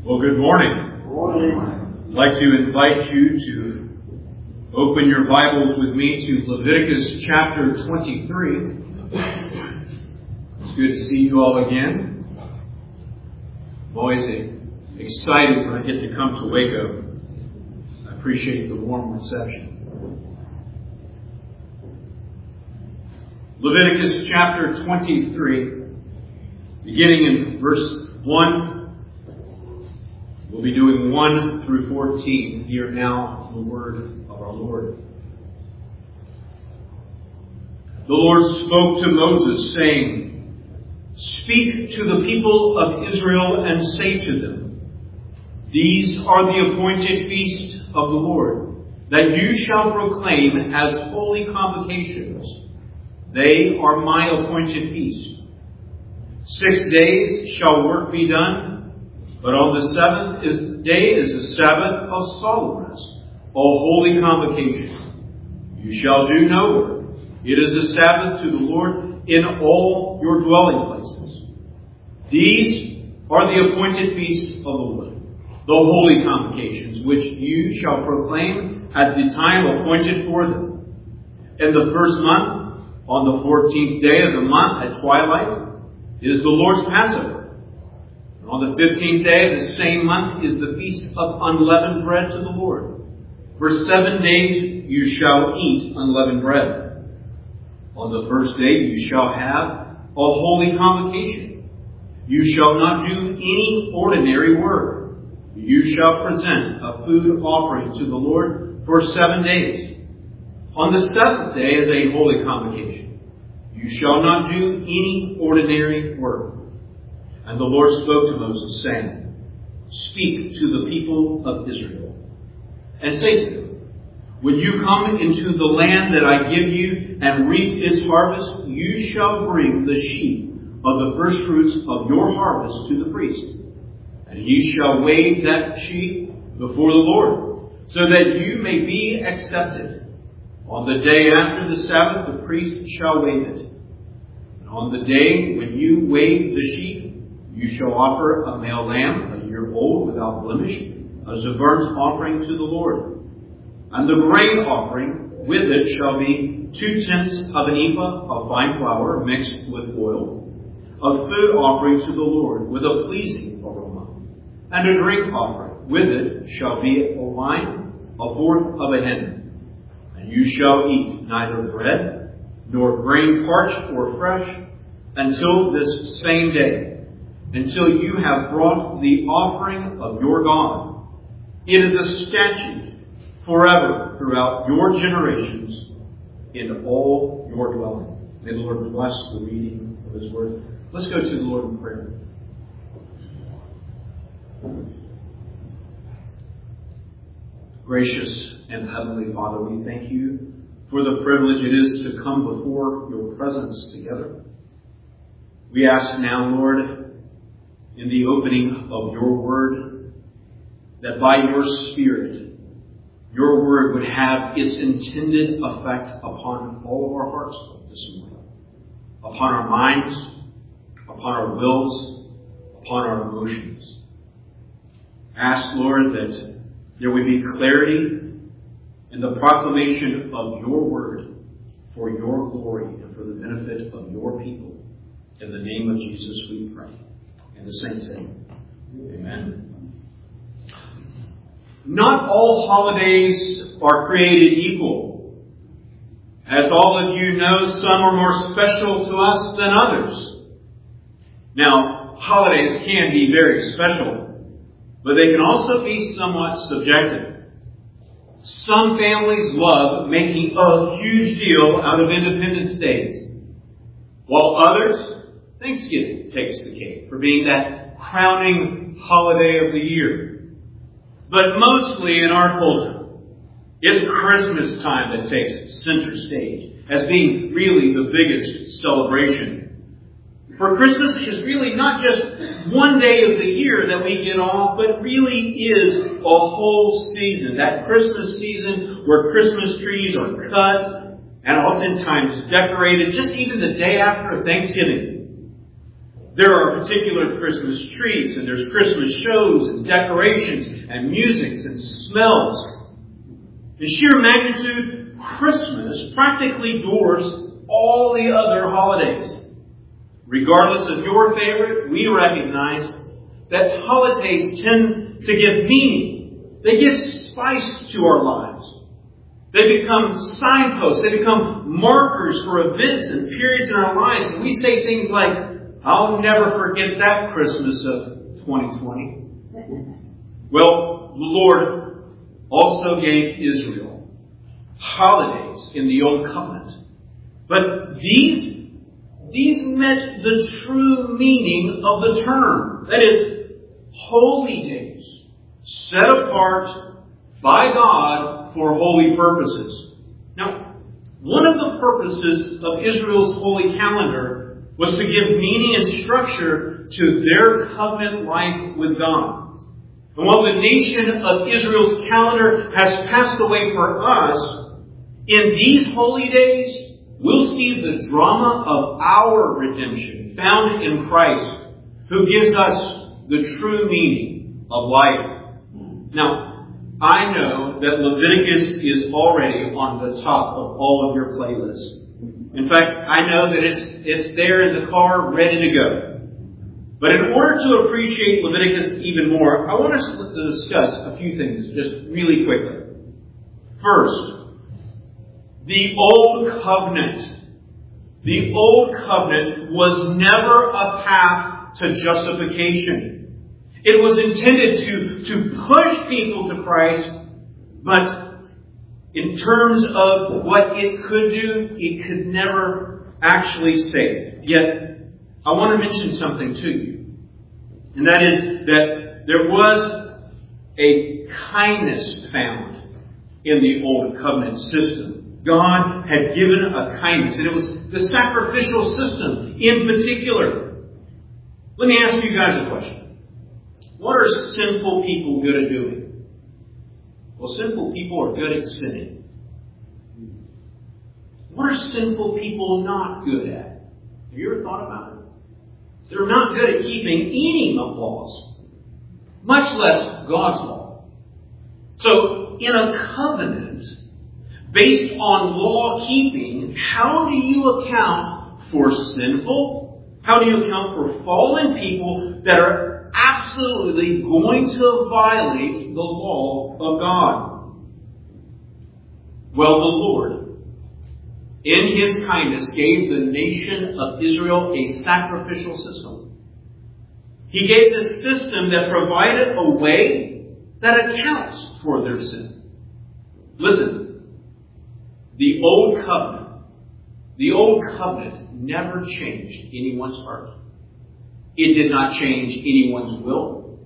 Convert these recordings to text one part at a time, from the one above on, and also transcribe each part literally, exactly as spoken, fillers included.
Well, good morning. Good morning. I'd like to invite you to open your Bibles with me to Leviticus chapter twenty-three. It's good to see you all again. I'm always excited when I get to come to Waco. I appreciate the warm reception. Leviticus chapter twenty-three, beginning in verse one. We'll be doing one through fourteen. Hear now the word of our Lord. The Lord spoke to Moses, saying, "Speak to the people of Israel and say to them, These are the appointed feasts of the Lord, that you shall proclaim as holy convocations. They are my appointed feasts. Six days shall work be done, but on the seventh is, day is the Sabbath of solemn rest, a holy convocation. You shall do no work. It is a Sabbath to the Lord in all your dwelling places. These are the appointed feasts of the Lord, the holy convocations, which you shall proclaim at the time appointed for them. In the first month, on the fourteenth day of the month at twilight, is the Lord's Passover. On the fifteenth day of the same month is the feast of unleavened bread to the Lord. For seven days you shall eat unleavened bread. On the first day you shall have a holy convocation. You shall not do any ordinary work. You shall present a food offering to the Lord for seven days. On the seventh day is a holy convocation. You shall not do any ordinary work. And the Lord spoke to Moses, saying, Speak to the people of Israel, and say to them, When you come into the land that I give you and reap its harvest, you shall bring the sheaf of the first fruits of your harvest to the priest. And he shall wave that sheaf before the Lord, so that you may be accepted. On the day after the Sabbath, the priest shall wave it. And on the day when you wave the sheaf, you shall offer a male lamb, a year old, without blemish, as a burnt offering to the Lord. And the grain offering with it shall be two-tenths of an ephah of fine flour mixed with oil, a food offering to the Lord with a pleasing aroma. And a drink offering with it shall be a wine, a fourth of a hin. And you shall eat neither bread nor grain parched or fresh until this same day, until you have brought the offering of your God. It is a statute forever throughout your generations in all your dwelling." May the Lord bless the reading of His word. Let's go to the Lord in prayer. Gracious and Heavenly Father, we thank you for the privilege it is to come before your presence together. We ask now, Lord, in the opening of your word, that by your Spirit, your word would have its intended effect upon all of our hearts this morning, upon our minds, upon our wills, upon our emotions. Ask, Lord, that there would be clarity in the proclamation of your word for your glory and for the benefit of your people. In the name of Jesus we pray. And the saints say, Amen. Not all holidays are created equal. As all of you know, some are more special to us than others. Now, holidays can be very special, but they can also be somewhat subjective. Some families love making a huge deal out of Independence Days, while others, Thanksgiving takes the cake for being that crowning holiday of the year. But mostly in our culture, it's Christmas time that takes center stage as being really the biggest celebration. For Christmas is really not just one day of the year that we get off, but really is a whole season. That Christmas season where Christmas trees are cut and oftentimes decorated just even the day after Thanksgiving. There are particular Christmas trees, and there's Christmas shows and decorations and music and smells. In sheer magnitude, Christmas practically dwarfs all the other holidays. Regardless of your favorite, we recognize that holidays tend to give meaning. They give spice to our lives. They become signposts. They become markers for events and periods in our lives. And we say things like, I'll never forget that Christmas of twenty twenty. Well, the Lord also gave Israel holidays in the Old Covenant. But these, these meant the true meaning of the term. That is, holy days set apart by God for holy purposes. Now, one of the purposes of Israel's holy calendar was to give meaning and structure to their covenant life with God. And while the nation of Israel's calendar has passed away for us, in these holy days, we'll see the drama of our redemption found in Christ, who gives us the true meaning of life. Now, I know that Leviticus is already on the top of all of your playlists. In fact, I know that it's it's there in the car, ready to go. But in order to appreciate Leviticus even more, I want us to discuss a few things just really quickly. First, the Old Covenant. The Old Covenant was never a path to justification. It was intended to, to push people to Christ, but in terms of what it could do, it could never actually save. Yet, I want to mention something to you. And that is that there was a kindness found in the Old Covenant system. God had given a kindness, and it was the sacrificial system in particular. Let me ask you guys a question. What are sinful people good at doing? Well, sinful people are good at sinning. What are sinful people not good at? Have you ever thought about it? They're not good at keeping any of laws, much less God's law. So, in a covenant based on law keeping, how do you account for sinful? How do you account for fallen people that are absolutely going to violate the law of God? Well, the Lord, in His kindness, gave the nation of Israel a sacrificial system. He gave this system that provided a way that accounts for their sin. Listen, the Old Covenant, the Old Covenant never changed anyone's heart. It did not change anyone's will.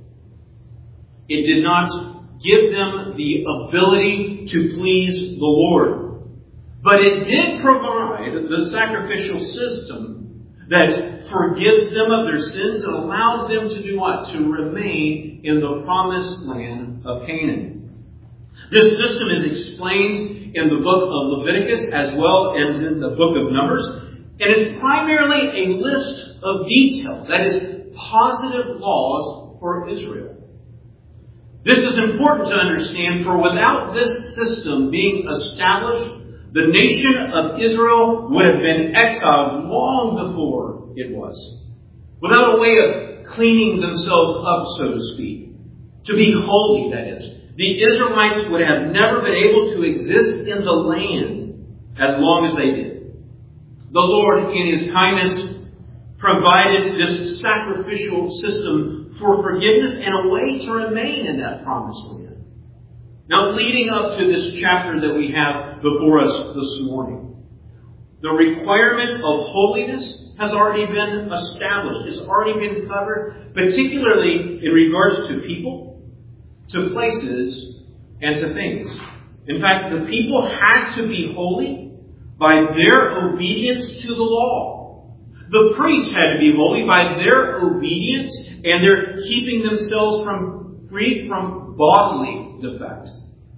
It did not give them the ability to please the Lord. But it did provide the sacrificial system that forgives them of their sins and allows them to do what? To remain in the promised land of Canaan. This system is explained in the book of Leviticus as well as in the book of Numbers. And it's primarily a list of details, that is, positive laws for Israel. This is important to understand, for without this system being established, the nation of Israel would have been exiled long before it was. Without a way of cleaning themselves up, so to speak. To be holy, that is. The Israelites would have never been able to exist in the land as long as they did. The Lord, in His kindness, provided this sacrificial system for forgiveness and a way to remain in that promised land. Now, leading up to this chapter that we have before us this morning, the requirement of holiness has already been established. It's already been covered, particularly in regards to people, to places, and to things. In fact, the people had to be holy by their obedience to the law. The priests had to be holy by their obedience and their keeping themselves from free from bodily defect.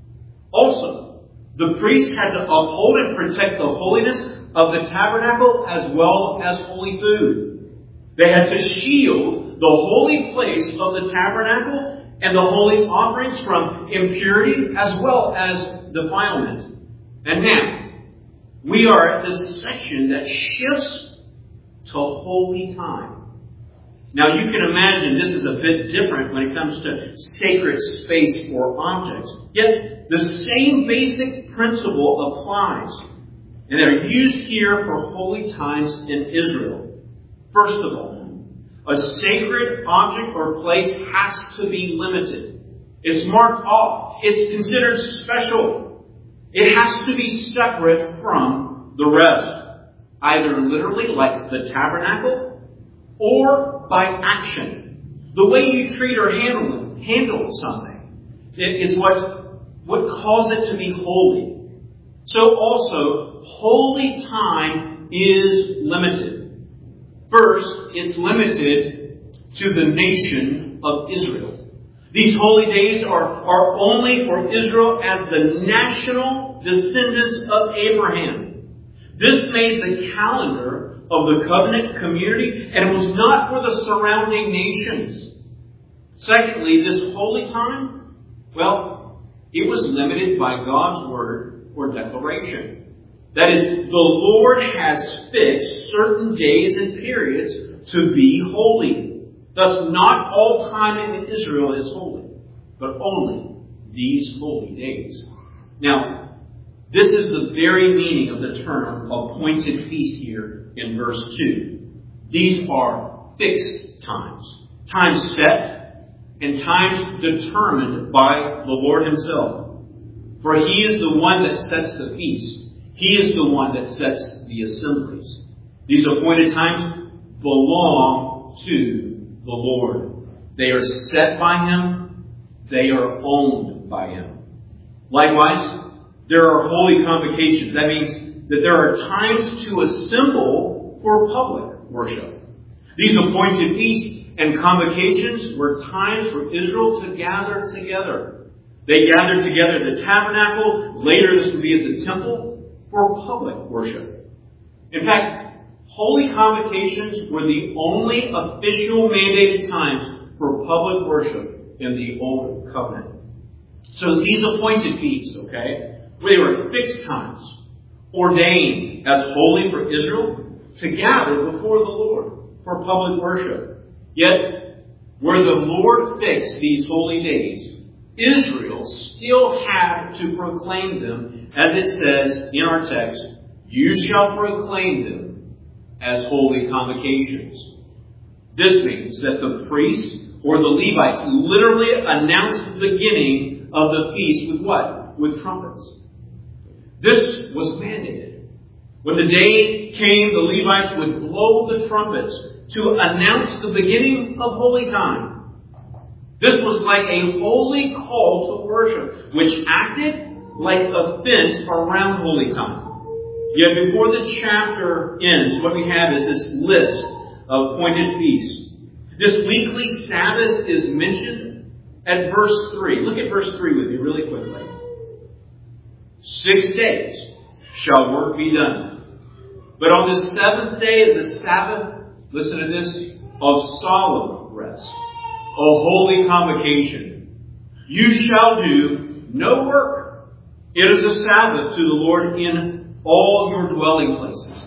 Also, the priests had to uphold and protect the holiness of the tabernacle as well as holy food. They had to shield the holy place of the tabernacle and the holy offerings from impurity as well as defilement. And now, we are at this section that shifts to holy time. Now you can imagine this is a bit different when it comes to sacred space or objects. Yet the same basic principle applies. And they're used here for holy times in Israel. First of all, a sacred object or place has to be limited. It's marked off. It's considered special. It has to be separate from the rest. Either literally like the tabernacle or by action. The way you treat or handle, handle something is what, what calls it to be holy. So also, holy time is limited. First, it's limited to the nation of Israel. These holy days are, are only for Israel as the national descendants of Abraham. This made the calendar of the covenant community, and it was not for the surrounding nations. Secondly, this holy time, well, it was limited by God's word or declaration. That is, the Lord has fixed certain days and periods to be holy. Thus, not all time in Israel is holy, but only these holy days. Now, this is the very meaning of the term appointed feast here in verse two. These are fixed times. Times set and times determined by the Lord Himself. For He is the one that sets the feast. He is the one that sets the assemblies. These appointed times belong to the Lord. They are set by Him. They are owned by Him. Likewise, there are holy convocations. That means that there are times to assemble for public worship. These appointed feasts and convocations were times for Israel to gather together. They gathered together at the tabernacle. Later this would be at the temple for public worship. In fact, holy convocations were the only official mandated times for public worship in the Old Covenant. So these appointed feasts, okay, they were fixed times, ordained as holy for Israel to gather before the Lord for public worship. Yet, where the Lord fixed these holy days, Israel still had to proclaim them, as it says in our text, "You shall proclaim them as holy convocations." This means that the priests or the Levites literally announced the beginning of the feast with what? With trumpets. This was mandated. When the day came, the Levites would blow the trumpets to announce the beginning of holy time. This was like a holy call to worship, which acted like a fence around holy time. Yet before the chapter ends, what we have is this list of appointed feasts. This weekly Sabbath is mentioned at verse three. Look at verse three with me really quickly. Six days shall work be done. But on the seventh day is a Sabbath, listen to this, of solemn rest, a holy convocation. You shall do no work. It is a Sabbath to the Lord in all your dwelling places.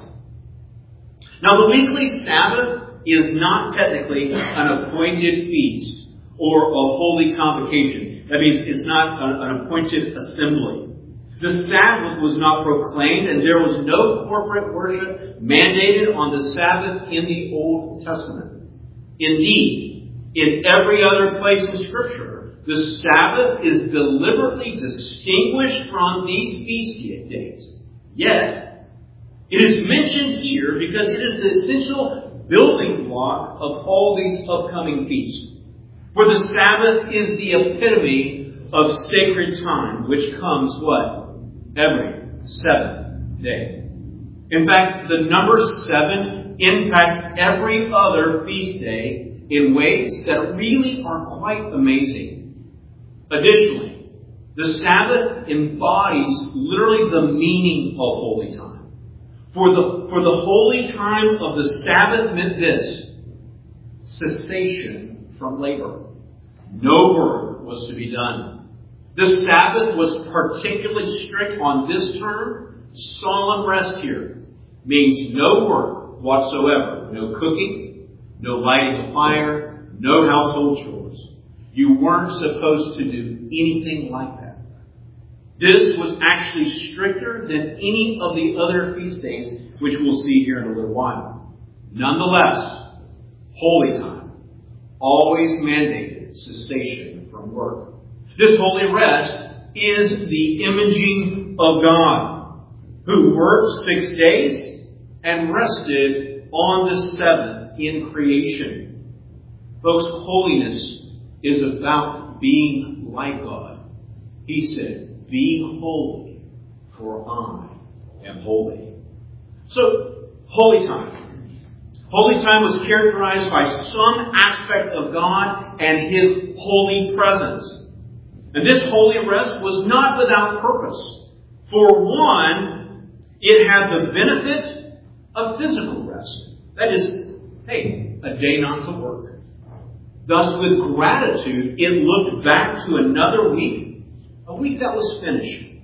Now the weekly Sabbath is not technically an appointed feast or a holy convocation. That means it's not an appointed assembly. The Sabbath was not proclaimed, and there was no corporate worship mandated on the Sabbath in the Old Testament. Indeed, in every other place in Scripture, the Sabbath is deliberately distinguished from these feast days. Yet, it is mentioned here because it is the essential building block of all these upcoming feasts. For the Sabbath is the epitome of sacred time, which comes what? Every seventh day. In fact, the number seven impacts every other feast day in ways that really are quite amazing. Additionally, the Sabbath embodies literally the meaning of holy time. For the, for the holy time of the Sabbath meant this: cessation from labor. No work was to be done. The Sabbath was particularly strict on this term. Solemn rest here means no work whatsoever. No cooking, no lighting a fire, no household chores. You weren't supposed to do anything like that. This was actually stricter than any of the other feast days, which we'll see here in a little while. Nonetheless, holy time always mandated cessation from work. This holy rest is the imaging of God, who worked six days and rested on the seventh in creation. Folks, holiness is about being like God. He said, "Be holy, for I am holy." So, holy time. Holy time was characterized by some aspect of God and His holy presence. And this holy rest was not without purpose. For one, it had the benefit of physical rest. That is, hey, a day not to work. Thus, with gratitude, it looked back to another week, a week that was finished.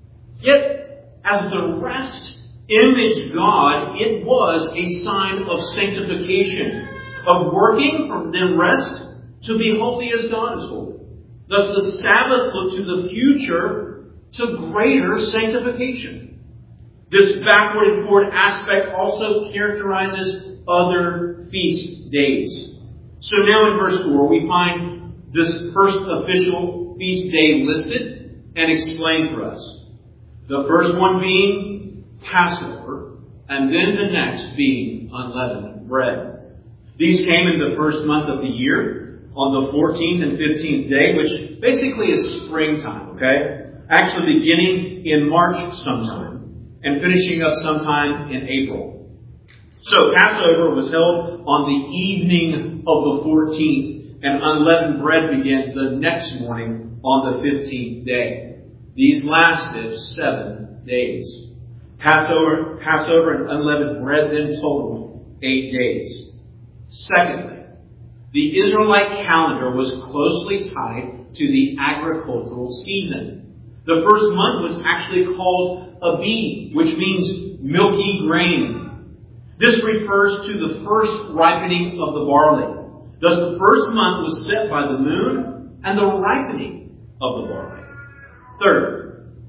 Yet, as the rest imaged God, it was a sign of sanctification, of working from then rest to be holy as God is holy. Thus, the Sabbath looked to the future to greater sanctification. This backward and forward aspect also characterizes other feast days. So now in verse four, we find this first official feast day listed and explained for us. The first one being Passover, and then the next being unleavened bread. These came in the first month of the year, on the fourteenth and fifteenth day, which basically is springtime, okay? Actually beginning in March sometime, and finishing up sometime in April. So Passover was held on the evening of the fourteenth, and unleavened bread began the next morning on the fifteenth day. These lasted seven days. Passover, Passover and unleavened bread then totaled eight days. Secondly, the Israelite calendar was closely tied to the agricultural season. The first month was actually called Abib, which means milky grain. This refers to the first ripening of the barley. Thus, the first month was set by the moon and the ripening of the barley. Third,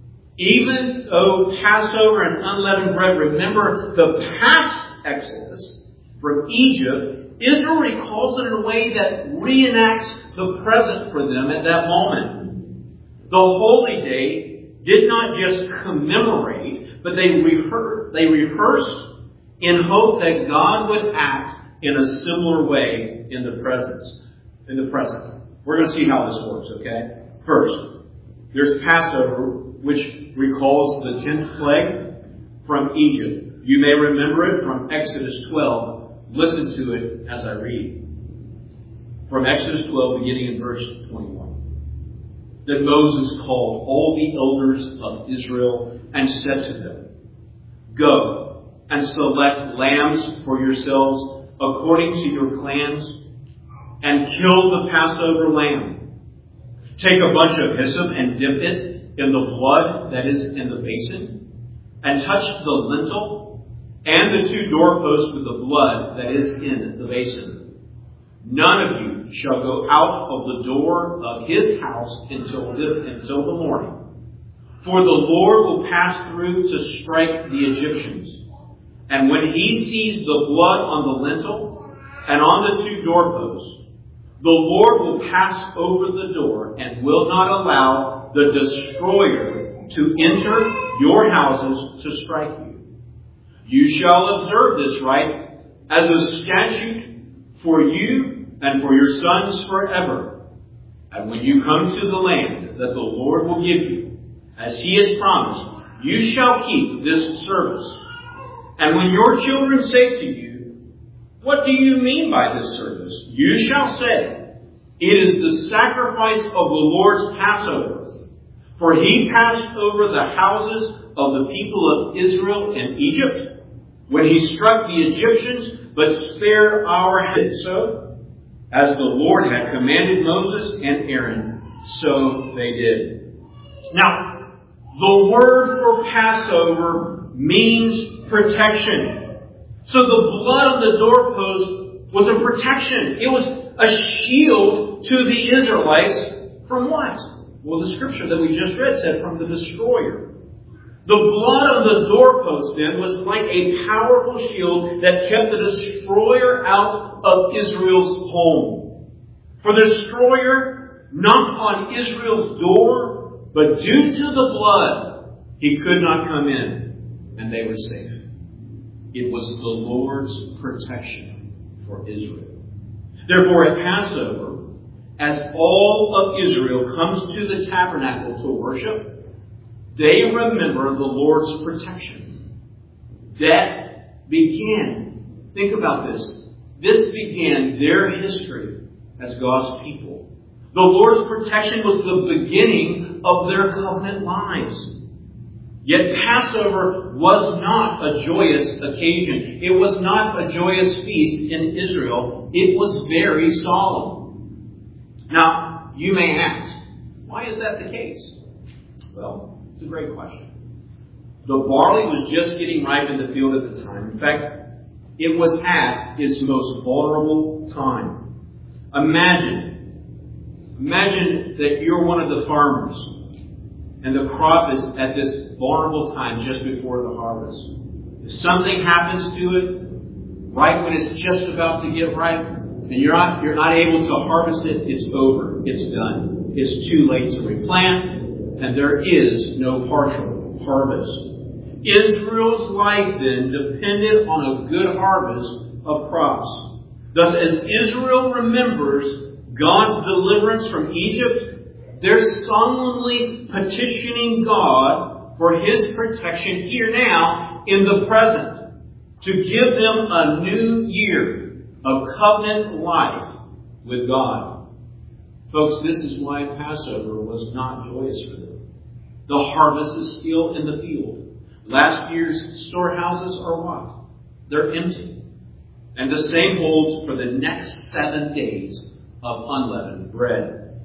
even though Passover and unleavened bread remember the past exodus from Egypt, Israel recalls it in a way that reenacts the present for them at that moment. The holy day did not just commemorate, but they rehearsed, they rehearsed in hope that God would act in a similar way in the present. In the present. We're going to see how this works, okay? First, there's Passover, which recalls the tenth plague from Egypt. You may remember it from Exodus twelve. Listen to it as I read. From Exodus twelve, beginning in verse twenty-one. Then Moses called all the elders of Israel and said to them, "Go and select lambs for yourselves according to your clans, and kill the Passover lamb. Take a bunch of hyssop and dip it in the blood that is in the basin, and touch the lintel and the two doorposts with the blood that is in the basin. None of you shall go out of the door of his house until the, until the morning. For the Lord will pass through to strike the Egyptians. And when he sees the blood on the lintel and on the two doorposts, the Lord will pass over the door and will not allow the destroyer to enter your houses to strike you. You shall observe this rite as a statute for you and for your sons forever. And when you come to the land that the Lord will give you, as he has promised, you shall keep this service. And when your children say to you, 'What do you mean by this service?' you shall say, 'It is the sacrifice of the Lord's Passover. For he passed over the houses of the people of Israel in Egypt, when he struck the Egyptians, but spared our heads.' So As the Lord had commanded Moses and Aaron, so they did. Now, the word for Passover means protection. So the blood on the doorpost was a protection. It was a shield to the Israelites from what? Well, the scripture that we just read said from the destroyer. The blood on the doorpost then was like a powerful shield that kept the destroyer out of Israel's home. For the destroyer knocked on Israel's door, but due to the blood, he could not come in, and they were safe. It was the Lord's protection for Israel. Therefore, at Passover, as all of Israel comes to the tabernacle to worship, they remember the Lord's protection. That began, think about this, this began their history as God's people. The Lord's protection was the beginning of their covenant lives. Yet Passover was not a joyous occasion. It was not a joyous feast in Israel. It was very solemn. Now, you may ask, why is that the case? Well, it's a great question. The barley was just getting ripe in the field at the time. In fact, it was at its most vulnerable time. Imagine, imagine that you're one of the farmers and the crop is at this vulnerable time just before the harvest. If something happens to it, right when it's just about to get ripe, and you're not, you're not able to harvest it, it's over. It's done. It's too late to replant. And there is no partial harvest. Israel's life then depended on a good harvest of crops. Thus, as Israel remembers God's deliverance from Egypt, they're solemnly petitioning God for His protection here now in the present, to give them a new year of covenant life with God. Folks, this is why Passover was not joyous for them. The harvest is still in the field. Last year's storehouses are what? They're empty. And the same holds for the next seven days of unleavened bread.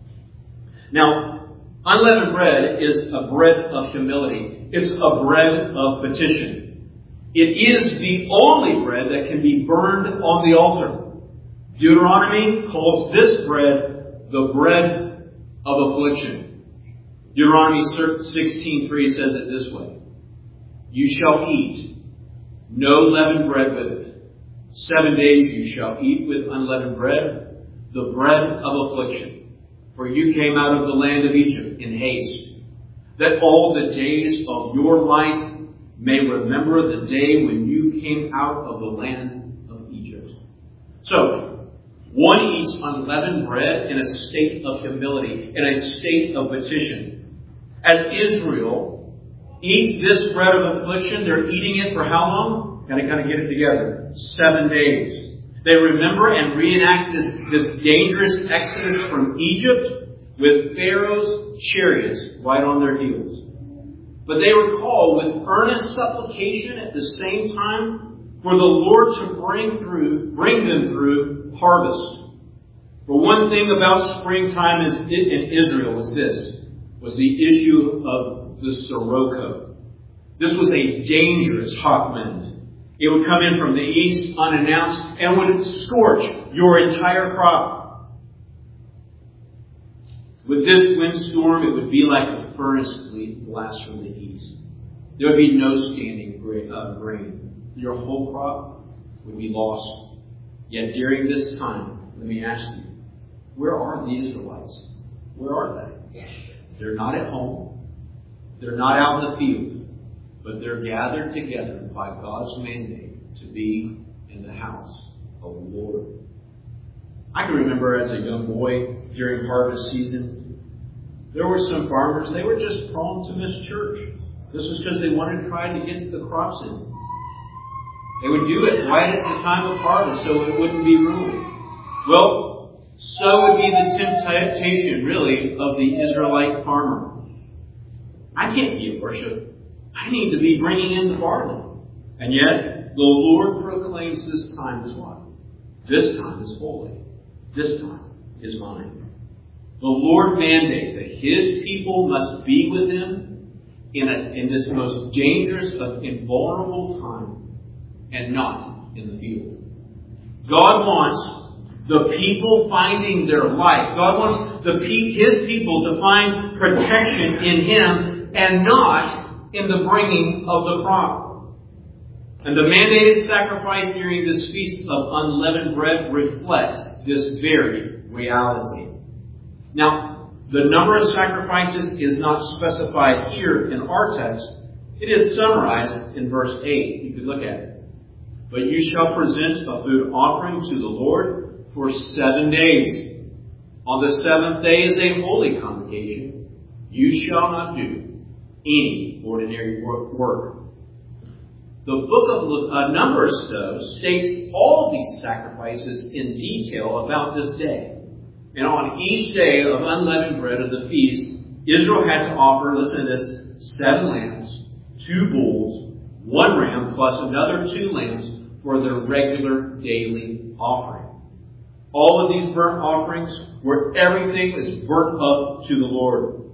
Now, unleavened bread is a bread of humility. It's a bread of petition. It is the only bread that can be burned on the altar. Deuteronomy calls this bread the bread of affliction. Deuteronomy sixteen three says it this way. You shall eat no leavened bread with it. Seven days you shall eat with unleavened bread, the bread of affliction. For you came out of the land of Egypt in haste, that all the days of your life may remember the day when you came out of the land of Egypt. So, one eats unleavened bread in a state of humility, in a state of petition. As Israel eats this bread of affliction, they're eating it for how long? Got to kind of get it together. Seven days. They remember and reenact this, this dangerous exodus from Egypt with Pharaoh's chariots right on their heels. But they recall with earnest supplication at the same time for the Lord to bring through, bring them through harvest. For one thing about springtime is, in Israel was this, was the issue of the sirocco. This was a dangerous hot wind. It would come in from the east unannounced and would scorch your entire crop. With this windstorm, it would be like a furnace blast from the east. There would be no standing grain. Your whole crop would be lost. Yet during this time, let me ask you, where are the Israelites? Where are they? They're not at home. They're not out in the field. But they're gathered together by God's mandate to be in the house of the Lord. I can remember as a young boy during harvest season, there were some farmers, they were just prone to miss church. This was because they wanted to try to get the crops in. They would do it right at the time of harvest so it wouldn't be ruined. Well, so would be the temptation, really, of the Israelite farmer. I can't be at worship. I need to be bringing in the barley. And yet, the Lord proclaims this time as what? This time is holy. this time is mine. The Lord mandates that His people must be with Him in, a, in this most dangerous of invulnerable time, and not in the field. God wants the people finding their life. God wants the His people to find protection in Him and not in the bringing of the crop. And the mandated sacrifice during this feast of unleavened bread reflects this very reality. Now, the number of sacrifices is not specified here in our text. It is summarized in verse eight. You could look at it. But you shall present a food offering to the Lord for seven days. On the seventh day is a holy convocation. You shall not do any ordinary work. The book of uh, Numbers, though, states all these sacrifices in detail about this day. And on each day of unleavened bread of the feast, Israel had to offer, listen to this, seven lambs, two bulls, one ram, plus another two lambs for their regular daily offering. All of these burnt offerings, where everything is burnt up to the Lord.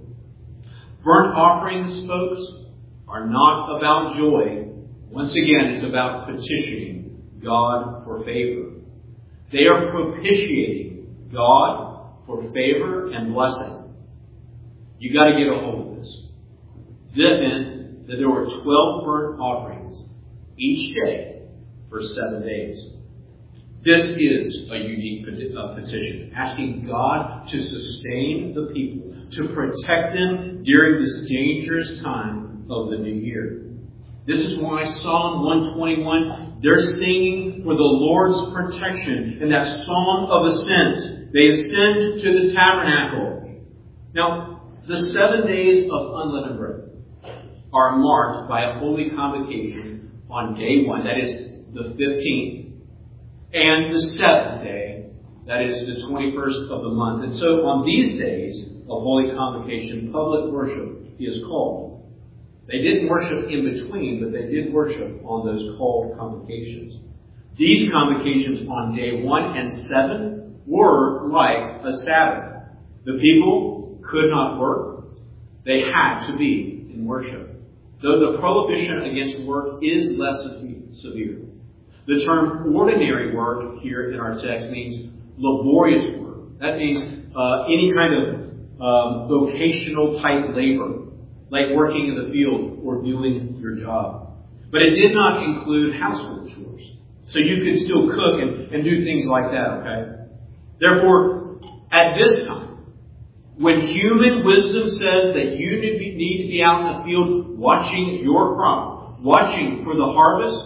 Burnt offerings, folks, are not about joy. Once again, it's about petitioning God for favor. They are propitiating God for favor and blessing. You got to get a hold of this. That meant that there were twelve burnt offerings each day for seven days. This is a unique petition, asking God to sustain the people, to protect them during this dangerous time of the new year. This is why Psalm one twenty-one, they're singing for the Lord's protection in that song of ascent. They ascend to the tabernacle. Now, the seven days of unleavened bread are marked by a holy convocation on day one, that is the fifteenth, and the seventh day, that is the twenty-first of the month. And so on these days of holy convocation, public worship is called. They didn't worship in between, but they did worship on those called convocations. These convocations on day one and seven were like a Sabbath. The people could not work. They had to be in worship. Though the prohibition against work is less severe. The term ordinary work here in our text means laborious work. That means uh, any kind of um, vocational type labor, like working in the field or doing your job. But it did not include household chores. So you could still cook and, and do things like that, okay? Therefore, at this time, when human wisdom says that you need to be out in the field watching your crop, watching for the harvest,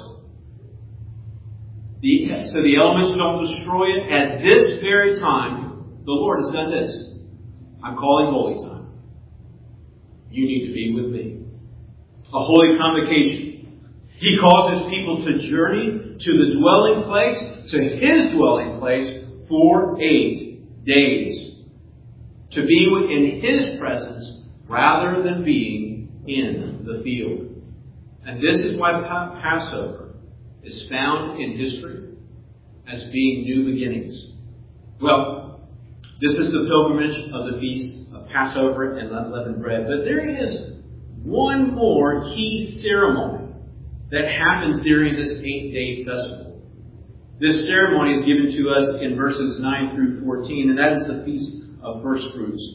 the, so the elements don't destroy it, at this very time, the Lord has done this. I'm calling holy time. You need to be with me. A holy convocation. He calls His people to journey to the dwelling place, to His dwelling place, for eight days. To be in His presence rather than being in the field. And this is why Passover is found in history as being new beginnings. Well, this is the pilgrimage of the feast of Passover and unleavened bread. But there is one more key ceremony that happens during this eight-day festival. This ceremony is given to us in verses nine through fourteen, and that is the Feast of First Fruits.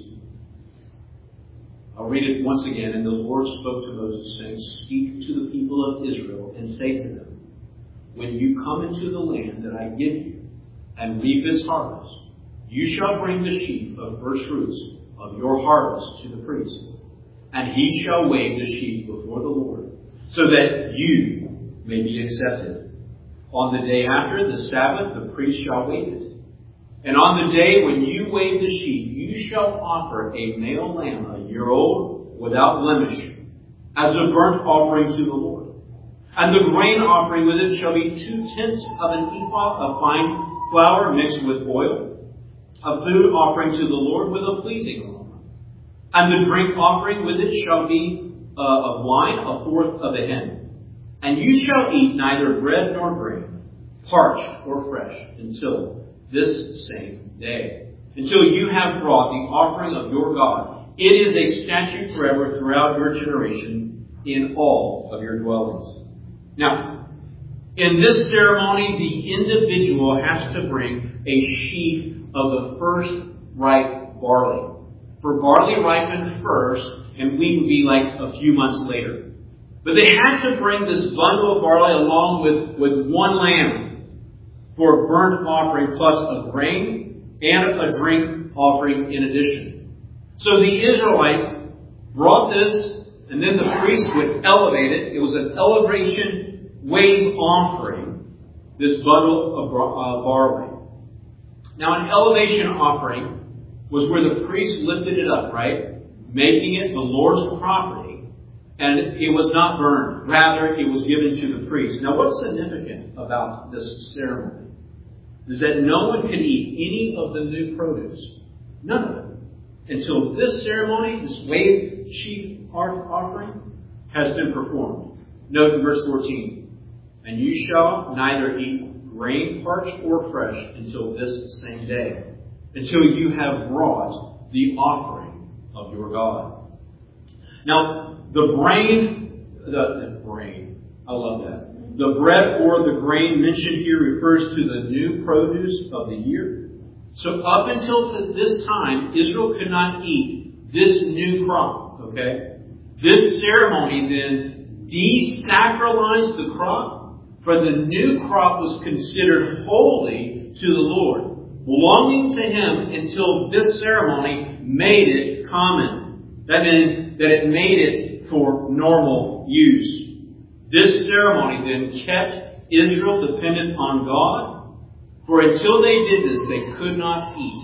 I'll read it once again. And the Lord spoke to Moses, saying, "Speak to the people of Israel and say to them, when you come into the land that I give you and reap its harvest, you shall bring the sheaf of first fruits of your harvest to the priest, and he shall wave the sheaf before the Lord, so that you may be accepted. On the day after the Sabbath, the priest shall wave it. And on the day when you wave the sheaf, you shall offer a male lamb, a year old, without blemish, as a burnt offering to the Lord. And the grain offering with it shall be two-tenths of an ephah of fine flour mixed with oil, a food offering to the Lord with a pleasing aroma. And the drink offering with it shall be uh, of wine, a fourth of a hin. And you shall eat neither bread nor grain, parched or fresh, until this same day, until you have brought the offering of your God. It is a statute forever throughout your generation in all of your dwellings. Now, in this ceremony, the individual has to bring a sheaf of the first ripe barley. For barley ripened first, and wheat would be like a few months later. But they had to bring this bundle of barley along with, with one lamb for a burnt offering, plus a grain and a drink offering in addition. So the Israelite brought this, and then the priest would elevate it. It was an elevation wave offering, this bundle of uh, barley. Now, an elevation offering was where the priest lifted it up, right? Making it the Lord's property. And it was not burned. Rather, it was given to the priest. Now, what's significant about this ceremony is that no one could eat any of the new produce. None of it. Until this ceremony, this wave sheaf offering, has been performed. Note in verse fourteen, and you shall neither eat grain parched or fresh until this same day, until you have brought the offering of your God. Now, the grain, the, the grain, I love that. The bread or the grain mentioned here refers to the new produce of the year. So up until this time, Israel could not eat this new crop, okay? This ceremony then desacralized the crop, for the new crop was considered holy to the Lord, belonging to Him until this ceremony made it common. That meant that it made it for normal use. This ceremony then kept Israel dependent on God, for until they did this, they could not eat.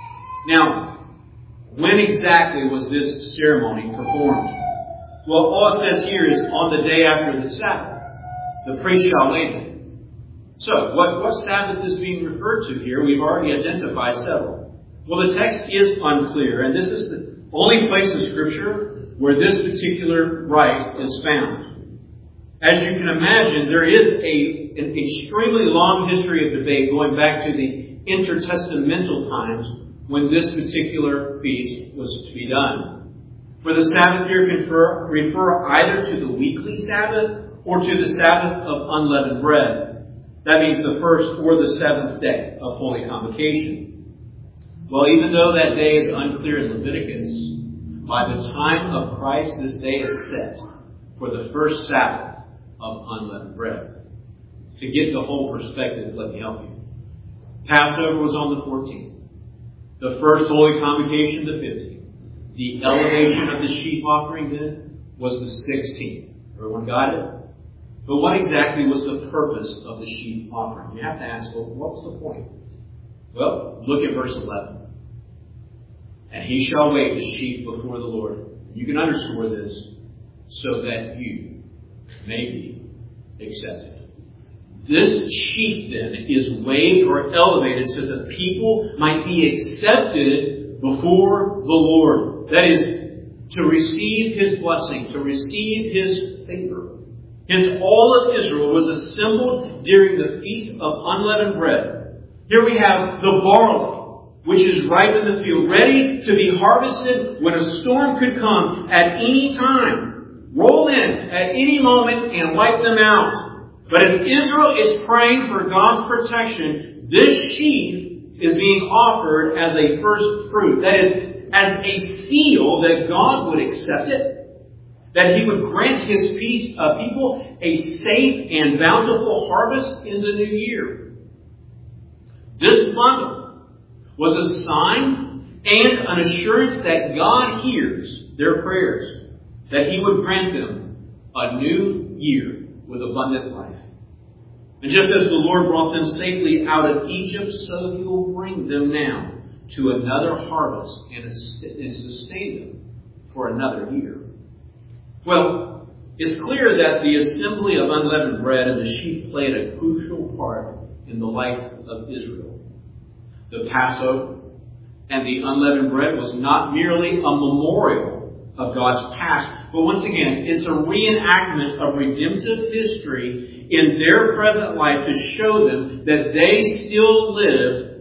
Now, when exactly was this ceremony performed? Well, all it says here is on the day after the Sabbath. The priest shall wave it. So, what, what Sabbath is being referred to here? We've already identified several. Well, the text is unclear, and this is the only place in Scripture where this particular rite is found. As you can imagine, there is a, an extremely long history of debate going back to the intertestamental times when this particular feast was to be done. For the Sabbath here can refer, refer either to the weekly Sabbath or to the Sabbath of unleavened bread. That means the first or the seventh day of Holy Convocation. Well, even though that day is unclear in Leviticus, by the time of Christ, this day is set for the first Sabbath of unleavened bread. To get the whole perspective, let me help you. Passover was on the fourteenth. The first Holy Convocation, the fifteenth. The elevation of the sheaf offering then was the sixteenth. Everyone got it? But what exactly was the purpose of the sheaf offering? You have to ask, well, what's the point? Well, look at verse eleven. And he shall wave the sheaf before the Lord. You can underscore this, so that you may be accepted. This sheaf then is waved or elevated so that people might be accepted before the Lord. That is, to receive His blessing, to receive His favor. Hence, all of Israel was assembled during the Feast of Unleavened Bread. Here we have the barley, which is ripe in the field, ready to be harvested when a storm could come at any time. Roll in at any moment and wipe them out. But as Israel is praying for God's protection, this sheaf is being offered as a first fruit. That is, as a seal that God would accept it, that He would grant His people a safe and bountiful harvest in the new year. This bundle was a sign and an assurance that God hears their prayers, that He would grant them a new year with abundant life. And just as the Lord brought them safely out of Egypt, so He will bring them now to another harvest and sustain them for another year. Well, it's clear that the assembly of unleavened bread and the sheaf played a crucial part in the life of Israel. The Passover and the unleavened bread was not merely a memorial of God's past, but once again, it's a reenactment of redemptive history in their present life to show them that they still live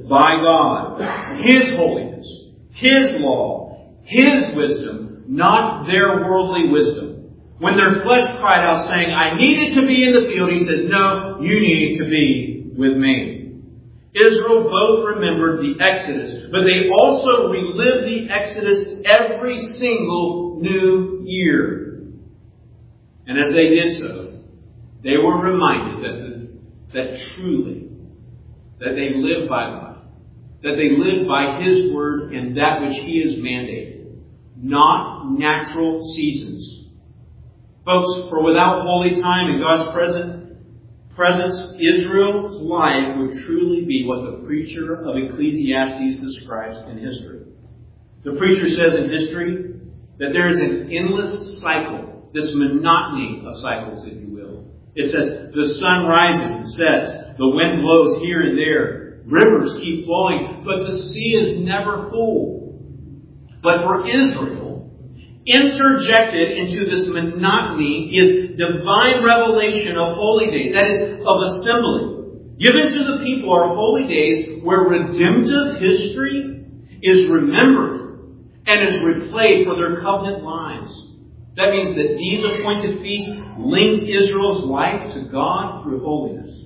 by God, His holiness, His law, His wisdom, not their worldly wisdom. When their flesh cried out saying, I needed to be in the field, He says, no, you need to be with me. Israel both remembered the Exodus, but they also relived the Exodus every single new year. And as they did so, they were reminded that, the, that truly, that they live by God, that they live by His Word and that which He has mandated, not natural seasons. Folks, for without holy time in God's presence, presence, Israel's life would truly be what the preacher of Ecclesiastes describes in history. The preacher says in history that there is an endless cycle, this monotony of cycles, if you will. It says the sun rises and sets, the wind blows here and there, rivers keep flowing, but the sea is never full. But for Israel, interjected into this monotony is divine revelation of holy days, that is, of assembly. Given to the people are holy days where redemptive history is remembered and is replayed for their covenant lives. That means that these appointed feasts linked Israel's life to God through holiness.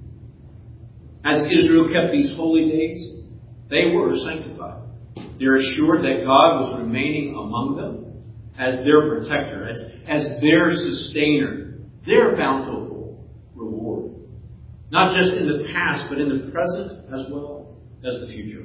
As Israel kept these holy days, they were sanctified. They're assured that God was remaining among them as their protector, as, as their sustainer, their bountiful reward. Not just in the past, but in the present as well as the future.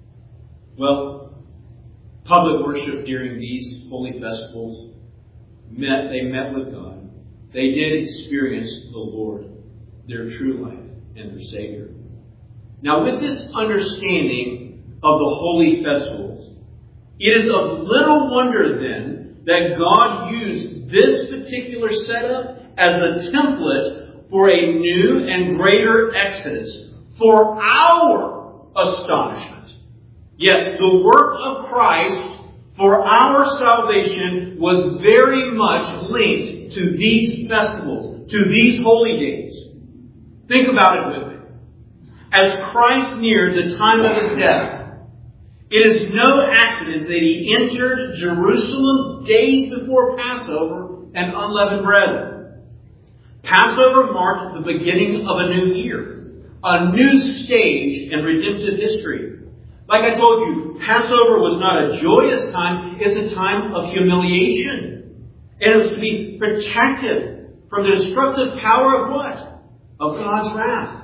Well, public worship during these holy festivals met, they met with God. They did experience the Lord, their true life and their Savior. Now, with this understanding of the holy festivals, it is of little wonder then that God used this particular setup as a template for a new and greater exodus, for our astonishment. Yes, the work of Christ for our salvation was very much linked to these festivals, to these holy days. Think about it with me. As Christ neared the time of His death, it is no accident that He entered Jerusalem days before Passover and unleavened bread. Passover marked the beginning of a new year, a new stage in redemptive history. Like I told you, Passover was not a joyous time, it's a time of humiliation. And it was to be protected from the destructive power of what? Of God's wrath.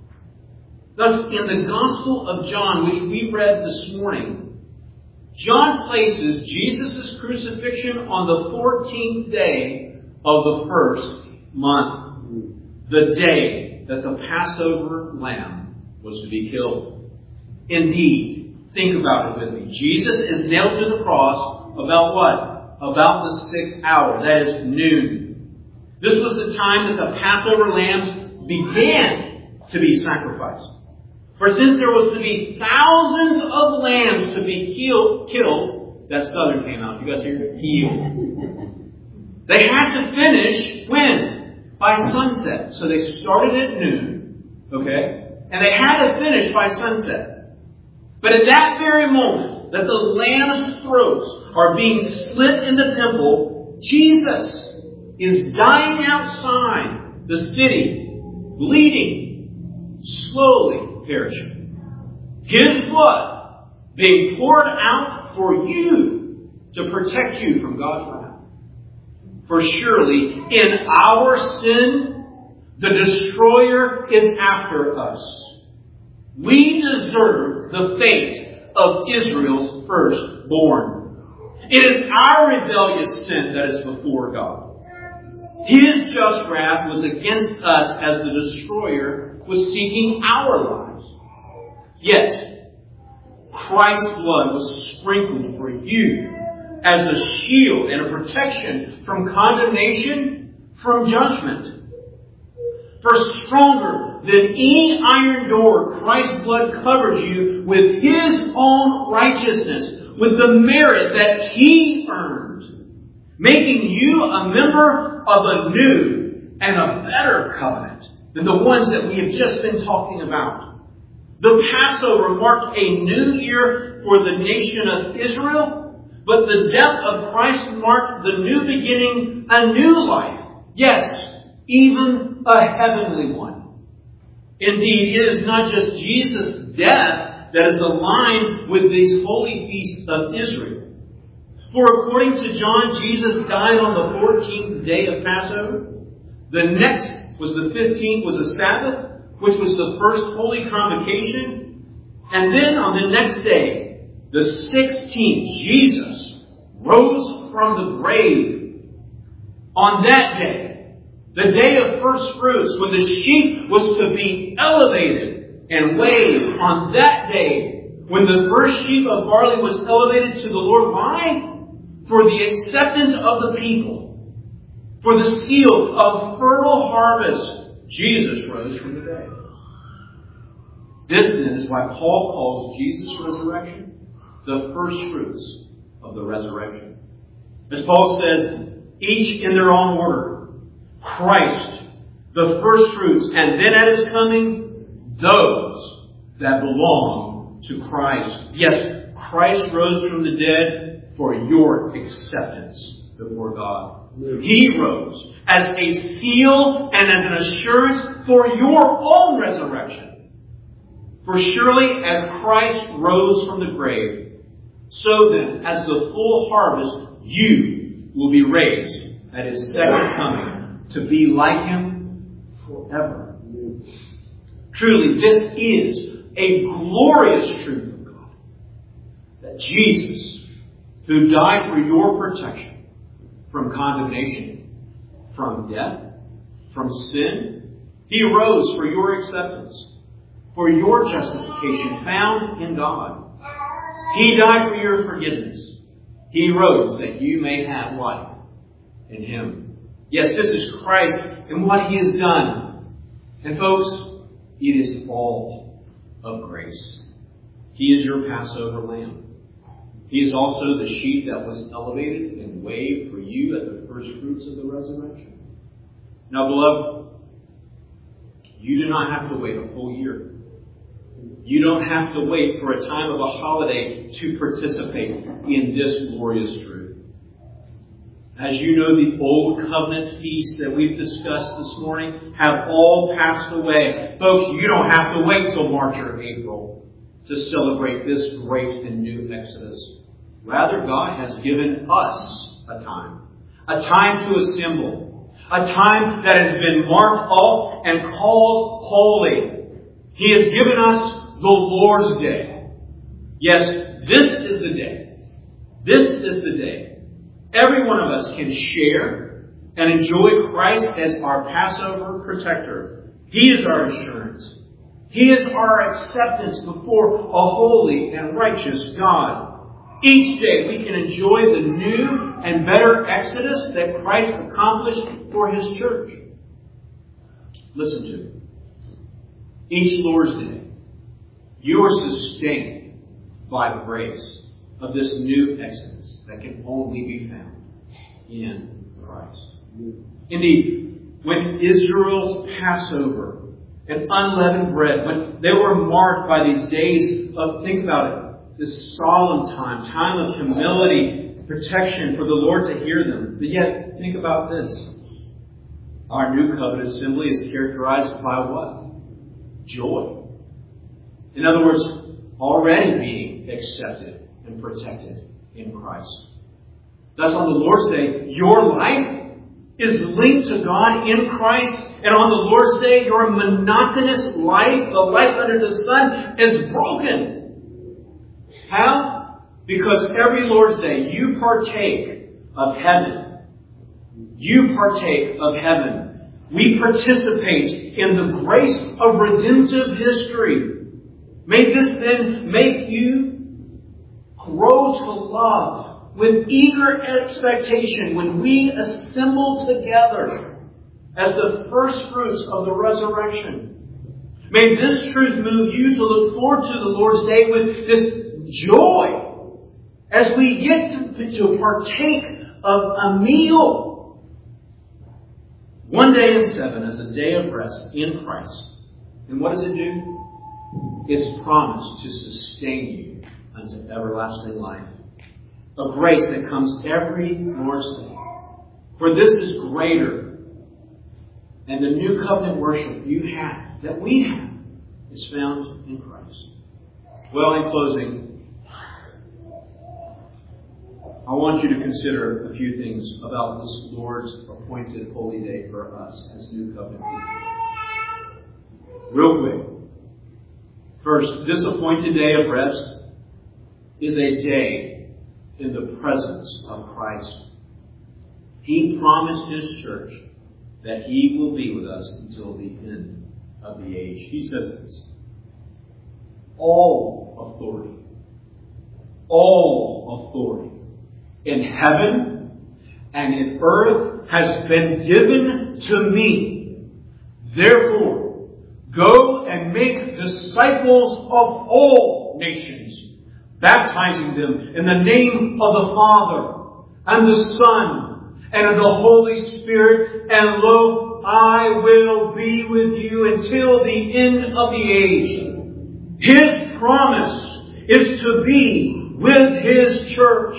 Thus, in the Gospel of John, which we read this morning, John places Jesus' crucifixion on the fourteenth day of the first month, the day that the Passover lamb was to be killed. Indeed, think about it with me. Jesus is nailed to the cross about what? About the sixth hour, that is noon. This was the time that the Passover lambs began to be sacrificed. For since there was to be thousands of lambs to be killed, killed that southern came out. You guys hear? Healed. They had to finish when? By sunset. So they started at noon, okay? And they had to finish by sunset. But at that very moment that the lamb's throats are being split in the temple, Jesus is dying outside the city, bleeding, slowly perishing. His blood being poured out for you to protect you from God's wrath. For surely in our sin, the destroyer is after us. We deserve the fate of Israel's firstborn. It is our rebellious sin that is before God. His just wrath was against us as the destroyer was seeking our lives. Yet, Christ's blood was sprinkled for you as a shield and a protection from condemnation, from judgment. For stronger than any iron door, Christ's blood covers you with His own righteousness, with the merit that He earned, making you a member of a new and a better covenant than the ones that we have just been talking about. The Passover marked a new year for the nation of Israel, but the death of Christ marked the new beginning, a new life. Yes, even a heavenly one. Indeed, it is not just Jesus' death that is aligned with these holy feasts of Israel. For according to John, Jesus died on the fourteenth day of Passover. The next was the fifteenth, was a Sabbath, which was the first holy convocation. And then on the next day, the sixteenth, Jesus rose from the grave. On that day, the day of first fruits, when the sheep was to be elevated and weighed, on that day, when the first sheep of barley was elevated to the Lord. Why? For the acceptance of the people, for the seal of fertile harvest, Jesus rose from the dead. This then is why Paul calls Jesus' resurrection the first fruits of the resurrection. As Paul says, each in their own order. Christ, the first fruits, and then at His coming, those that belong to Christ. Yes, Christ rose from the dead for your acceptance before God. He rose as a seal and as an assurance for your own resurrection. For surely as Christ rose from the grave, so then as the full harvest, you will be raised at His second coming to be like Him forever. Truly, this is a glorious truth of God. That Jesus, who died for your protection from condemnation, from death, from sin, He rose for your acceptance, for your justification found in God. He died for your forgiveness. He rose that you may have life in Him. Yes, this is Christ and what He has done. And folks, it is all of grace. He is your Passover lamb. He is also the sheep that was elevated and weighed for you at the first fruits of the resurrection. Now, beloved, you do not have to wait a full year. You don't have to wait for a time of a holiday to participate in this glorious truth. As you know, the Old Covenant feasts that we've discussed this morning have all passed away. Folks, you don't have to wait till March or April to celebrate this great and new Exodus. Rather, God has given us a time. A time to assemble. A time that has been marked off and called holy. He has given us the Lord's Day. Yes, this is the day. This is the day. Every one of us can share and enjoy Christ as our Passover protector. He is our assurance. He is our acceptance before a holy and righteous God. Each day we can enjoy the new and better Exodus that Christ accomplished for His church. Listen to me. Each Lord's Day, you are sustained by the grace of this new Exodus that can only be found in Christ. Indeed, when Israel's Passover and unleavened bread, when they were marked by these days of, think about it, this solemn time, time of humility, protection for the Lord to hear them. But yet, think about this. Our new covenant assembly is characterized by what? Joy. In other words, already being accepted and protected in Christ. Thus, on the Lord's Day, your life is linked to God in Christ. And on the Lord's Day, your monotonous life, the life under the sun, is broken. How? Because every Lord's Day you partake of heaven. You partake of heaven. We participate in the grace of redemptive history. May this then make you grow to love with eager expectation when we assemble together as the first fruits of the resurrection. May this truth move you to look forward to the Lord's Day with this joy as we get to, to partake of a meal. One day in seven is a day of rest in Christ. And what does it do? its promise to sustain you unto everlasting life. A grace that comes every Lord's Day. For this is greater. And the new covenant worship you have, that we have, is found in Christ. Well, in closing, I want you to consider a few things about this Lord's appointed holy day for us as new covenant people. Real quick. First, this appointed day of rest is a day in the presence of Christ. He promised His church that He will be with us until the end of the age. He says this. All authority, all authority in heaven and in earth has been given to me. Therefore, go and make disciples of all nations, baptizing them in the name of the Father and the Son and of the Holy Spirit. And lo, I will be with you until the end of the age. His promise is to be with His church.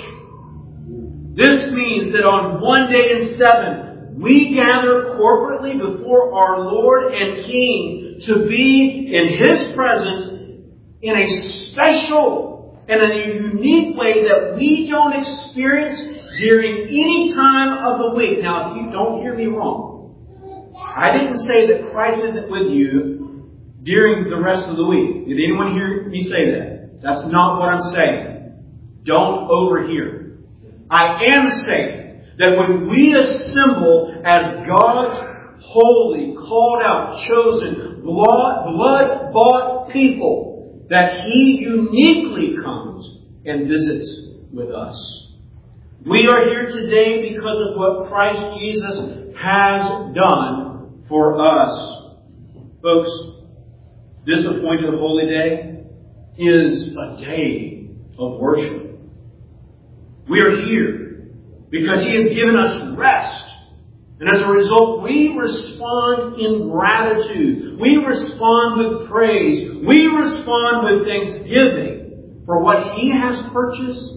This means that on one day in seven, we gather corporately before our Lord and King to be in His presence in a special and in a unique way that we don't experience during any time of the week. Now, if you don't hear me wrong, I didn't say that Christ isn't with you during the rest of the week. Did anyone hear me say that? That's not what I'm saying. Don't overhear. I am saying that when we assemble as God's holy, called out, chosen, blood-bought people, that He uniquely comes and visits with us. We are here today because of what Christ Jesus has done for us. Folks, this appointed holy day is a day of worship. We are here because He has given us rest. And as a result, we respond in gratitude. We respond with praise. We respond with thanksgiving for what He has purchased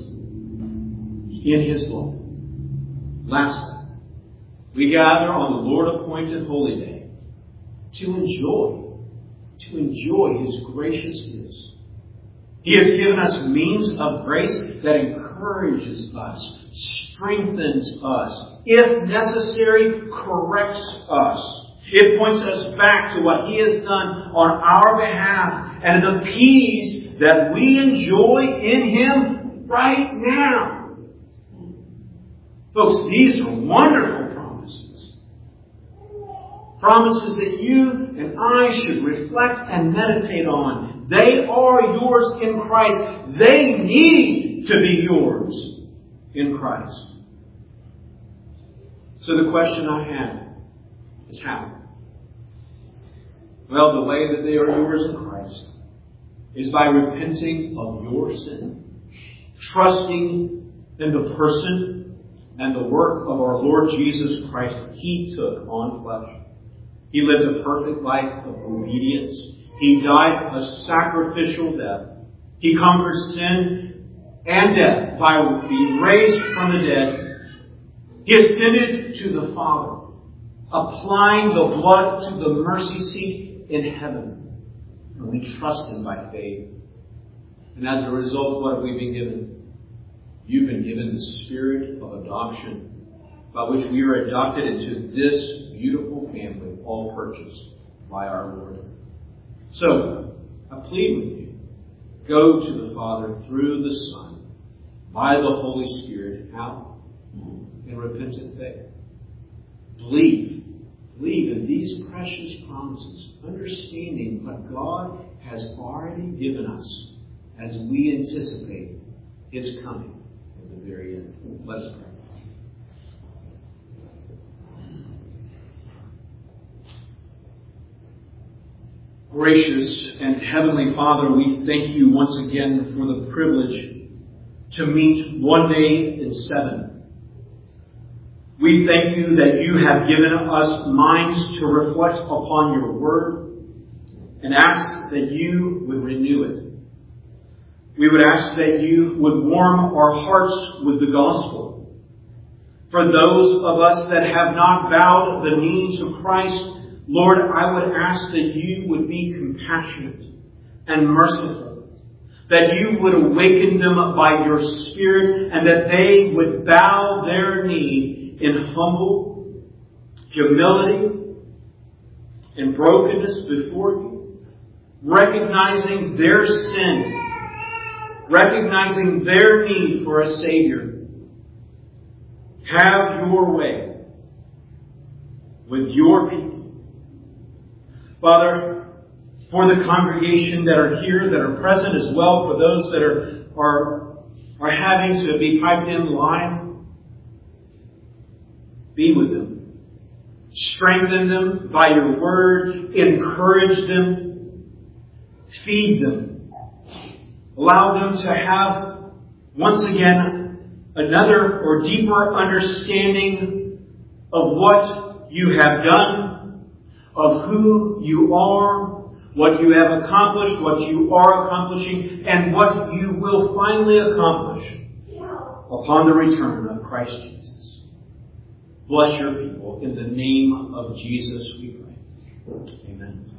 in His blood. Lastly, we gather on the Lord-appointed holy day to enjoy to enjoy His gracious gifts. He has given us means of grace that encourages us, strengthens us, if necessary, corrects us. It points us back to what He has done on our behalf and the peace that we enjoy in Him right now. Folks, these are wonderful promises. Promises that you and I should reflect and meditate on. They are yours in Christ. They need to be yours in Christ. So the question I have is how? Well, the way that they are yours in Christ is by repenting of your sin, trusting in the person and the work of our Lord Jesus Christ. He took on flesh. He lived a perfect life of obedience. He died a sacrificial death. He conquered sin and death by being raised from the dead. He ascended to the Father, applying the blood to the mercy seat in heaven. And we trust Him by faith. And as a result, what have we been given? You've been given the spirit of adoption, by which we are adopted into this beautiful family, all purchased by our Lord. So, I plead with you, go to the Father through the Son, by the Holy Spirit, how? In repentant faith. Believe. Believe in these precious promises, understanding what God has already given us as we anticipate His coming at the very end. Let us pray. Gracious and Heavenly Father, we thank You once again for the privilege to meet one day in seven. We thank You that You have given us minds to reflect upon Your Word, and ask that you would renew it. We would ask that you would warm our hearts with the gospel. For those of us that have not bowed the knee to Christ, Lord, I would ask that you would be compassionate and merciful, that you would awaken them by your Spirit, and that they would bow their knee in humble humility and brokenness before you, recognizing their sin, recognizing their need for a Savior. Have your way with your people. Father, for the congregation that are here, that are present, as well for those that are, are, are having to be piped in live, be with them. Strengthen them by your word. Encourage them. Feed them. Allow them to have, once again, another or deeper understanding of what you have done, of who you are, what you have accomplished, what you are accomplishing, and what you will finally accomplish upon the return of Christ Jesus. Bless your people. In the name of Jesus we pray. Amen.